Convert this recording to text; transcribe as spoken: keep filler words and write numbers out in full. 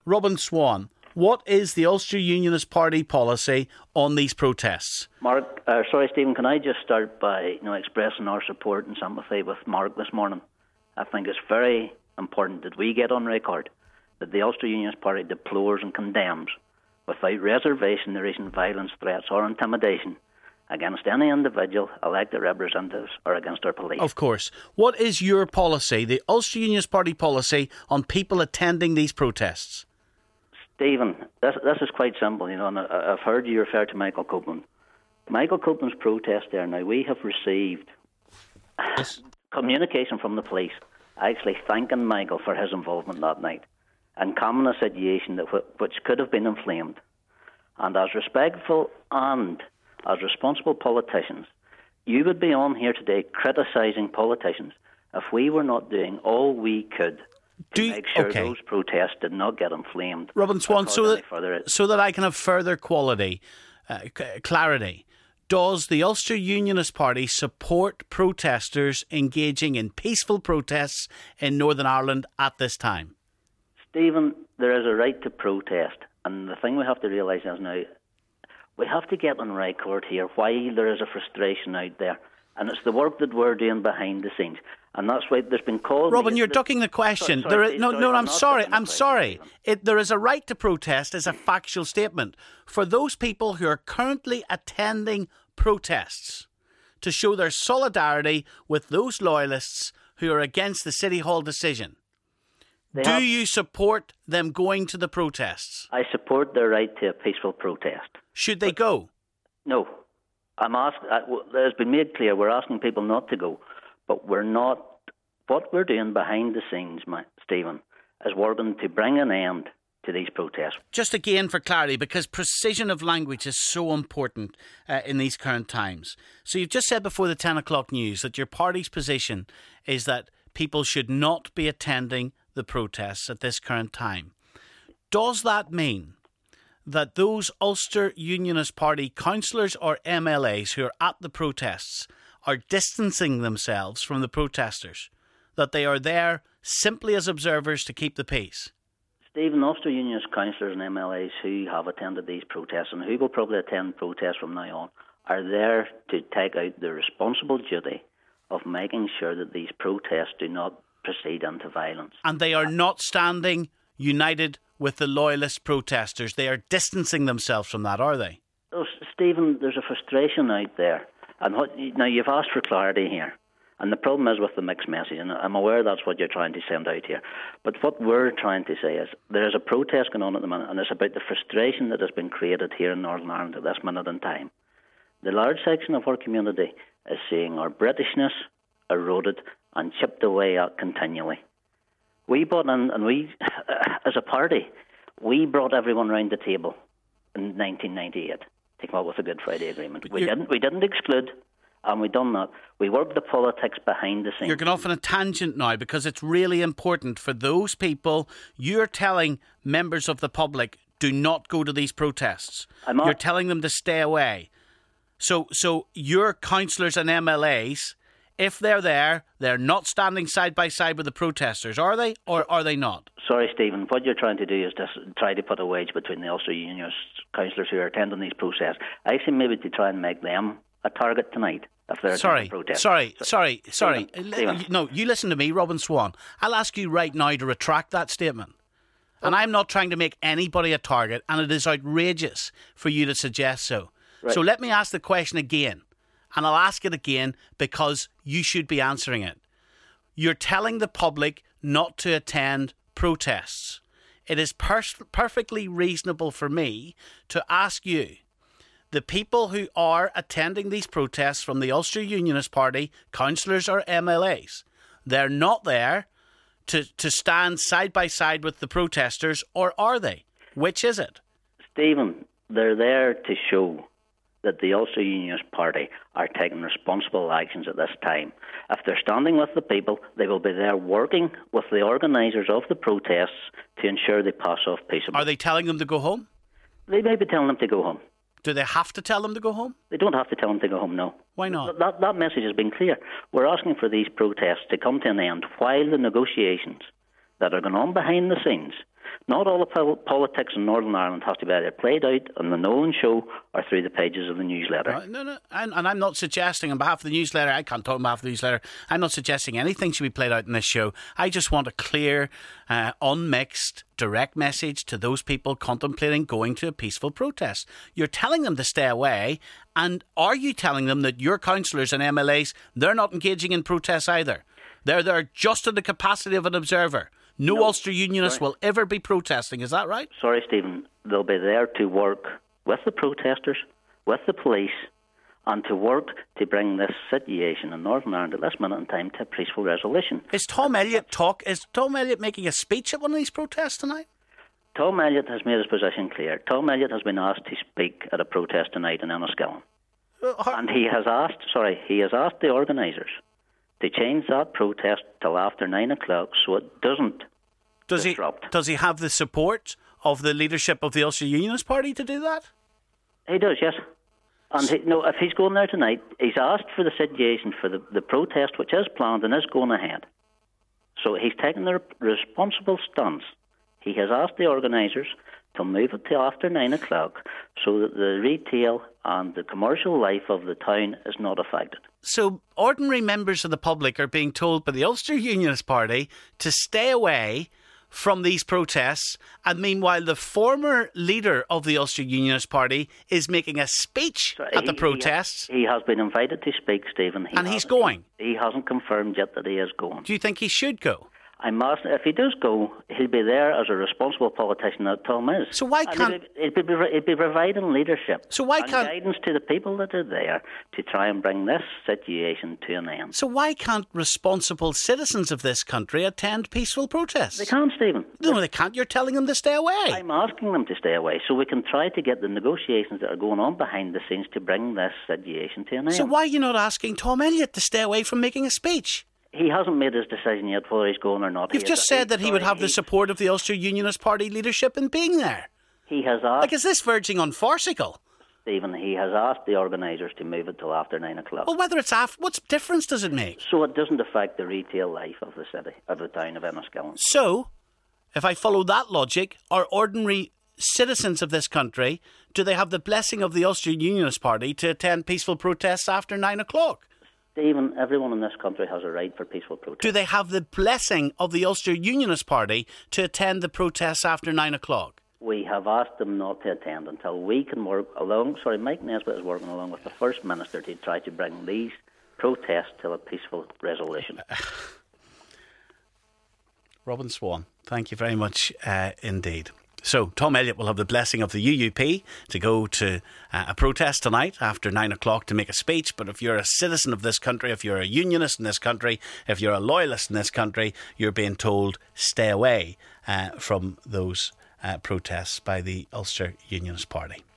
Robin Swan, what is the Ulster Unionist Party policy on these protests? Mark, uh, sorry, Stephen, can I just start by you know expressing our support and sympathy with Mark this morning? I think it's very important that we get on record that the Ulster Unionist Party deplores and condemns, without reservation, the recent violence, threats or intimidation against any individual, elected representatives or against our police. Of course. What is your policy, the Ulster Unionist Party policy, on people attending these protests? Stephen, this, this is quite simple, you know, and I, I've heard you refer to Michael Copeland. Michael Copeland's protest there, now we have received Yes. communication from the police actually thanking Michael for his involvement that night and calming a situation that w- which could have been inflamed. And as respectful and as responsible politicians, you would be on here today criticising politicians if we were not doing all we could to Do, make sure okay. those protests did not get inflamed. Robin Swan, so that, further. so that I can have further quality, uh, c- clarity, does the Ulster Unionist Party support protesters engaging in peaceful protests in Northern Ireland at this time? Stephen, there is a right to protest, and the thing we have to realise is now, we have to get on record here why there is a frustration out there, and it's the work that we're doing behind the scenes, and that's why there's been calls. Robin, you're ducking the question. Sorry, there sorry, is, no, sorry, no, I'm I'm not sorry. ducking the I'm question, sorry. Stephen. It, there is a right to protest as a factual statement for those people who are currently attending protests to show their solidarity with those loyalists who are against the City Hall decision. They Do have- you support them going to the protests? I support their right to a peaceful protest. Should they go? No, I'm asking. It has been made clear we're asking people not to go, but we're not. What we're doing behind the scenes, my, Stephen, is working to bring an end to these protests. Just again for clarity, because precision of language is so important uh, in these current times. So you've just said before the ten o'clock news that your party's position is that people should not be attending the protests at this current time. Does that mean that those Ulster Unionist Party councillors or M L As who are at the protests are distancing themselves from the protesters? That they are there simply as observers to keep the peace? Stephen, Ulster Unionist councillors and M L As who have attended these protests and who will probably attend protests from now on are there to take out the responsible duty of making sure that these protests do not proceed into violence. And they are not standing united with the loyalist protesters. They are distancing themselves from that, are they? Oh, Stephen, there's a frustration out there. And what, now, you've asked for clarity here. And the problem is with the mixed message, and I'm aware that's what you're trying to send out here. But what we're trying to say is there is a protest going on at the minute, and it's about the frustration that has been created here in Northern Ireland at this minute in time. The large section of our community is seeing our Britishness eroded and chipped away at continually. We brought in, and we, as a party, we brought everyone round the table in nineteen ninety-eight to come up with a Good Friday Agreement. We You're, didn't. We didn't exclude. And we done that. We worked the politics behind the scenes. You're going off on a tangent now because it's really important for those people. You're telling members of the public, do not go to these protests. I'm not. You're telling them to stay away. So, so your councillors and M L As, if they're there, they're not standing side by side with the protesters, are they? Or are they not? Sorry, Stephen. What you're trying to do is just try to put a wedge between the Ulster Unionist councillors who are attending these protests. I say maybe to try and make them a target tonight if they're Sorry, protest. sorry, sorry, sorry. Stephen, Stephen. No, you listen to me, Robin Swan. I'll ask you right now to retract that statement. And I'm not trying to make anybody a target, and it is outrageous for you to suggest so. Right. So let me ask the question again, and I'll ask it again because you should be answering it. You're telling the public not to attend protests. It is per- perfectly reasonable for me to ask you, the people who are attending these protests from the Ulster Unionist Party, councillors or M L As, they're not there to, to stand side by side with the protesters, or are they? Which is it? Stephen, they're there to show that the Ulster Unionist Party are taking responsible actions at this time. If they're standing with the people, they will be there working with the organisers of the protests to ensure they pass off peaceably. Are they telling them to go home? They may be telling them to go home. Do they have to tell them to go home? They don't have to tell them to go home, no. Why not? That, that message has been clear. We're asking for these protests to come to an end while the negotiations that are going on behind the scenes Not all the pol- politics in Northern Ireland has to be either played out on the Nolan Show or through the pages of the newsletter. Uh, no, no, and, and I'm not suggesting on behalf of the newsletter, I can't talk on behalf of the newsletter, I'm not suggesting anything should be played out in this show. I just want a clear, uh, unmixed, direct message to those people contemplating going to a peaceful protest. You're telling them to stay away, and are you telling them that your councillors and M L As, they're not engaging in protests either? They're there just in the capacity of an observer. No, no Ulster Unionists sorry. will ever be protesting, is that right? Sorry, Stephen. They'll be there to work with the protesters, with the police, and to work to bring this situation in Northern Ireland at this minute in time to a peaceful resolution. Is Tom Elliott talk? Is Tom Elliott making a speech at one of these protests tonight? Tom Elliott has made his position clear. Tom Elliott has been asked to speak at a protest tonight in Enniskillen. Uh, and he has asked, sorry, he has asked the organisers to change that protest till after nine o'clock so it doesn't does disrupt. He, does he have the support of the leadership of the Ulster Unionist Party to do that? He does, yes. And he, no, if he's going there tonight, he's asked for the situation for the, the protest which is planned and is going ahead. So he's taken the responsible stance. He has asked the organisers to move it to after nine o'clock so that the retail and the commercial life of the town is not affected. So ordinary members of the public are being told by the Ulster Unionist Party to stay away from these protests, and meanwhile the former leader of the Ulster Unionist Party is making a speech so at he, the protests. He, he has been invited to speak, Stephen. He and he's going? He, he hasn't confirmed yet that he is going. Do you think he should go? I'm asking, if he does go, he'll be there as a responsible politician that Tom is. So why can't... He'll be, he'll be providing leadership so why and can't... guidance to the people that are there to try and bring this situation to an end. So why can't responsible citizens of this country attend peaceful protests? They can't, Stephen. No, they can't. You're telling them to stay away. I'm asking them to stay away so we can try to get the negotiations that are going on behind the scenes to bring this situation to an end. So why are you not asking Tom Elliott to stay away from making a speech? He hasn't made his decision yet whether he's going or not. You've just said that he would have the support of the Ulster Unionist Party leadership in being there. He has asked... Like, is this verging on farcical? Stephen, he has asked the organisers to move it till after nine o'clock. Well, whether it's after... What difference does it make? So it doesn't affect the retail life of the city, of the town of Enniskillen. So, if I follow that logic, are ordinary citizens of this country, do they have the blessing of the Ulster Unionist Party to attend peaceful protests after nine o'clock? Stephen, everyone in this country has a right for peaceful protest. Do they have the blessing of the Ulster Unionist Party to attend the protests after nine o'clock? We have asked them not to attend until we can work along... Sorry, Mike Nesbitt is working along with the First Minister to try to bring these protests to a peaceful resolution. Robin Swan, thank you very much uh, indeed. So, Tom Elliott will have the blessing of the U U P to go to uh, a protest tonight after nine o'clock to make a speech. But if you're a citizen of this country, if you're a unionist in this country, if you're a loyalist in this country, you're being told stay away uh, from those uh, protests by the Ulster Unionist Party.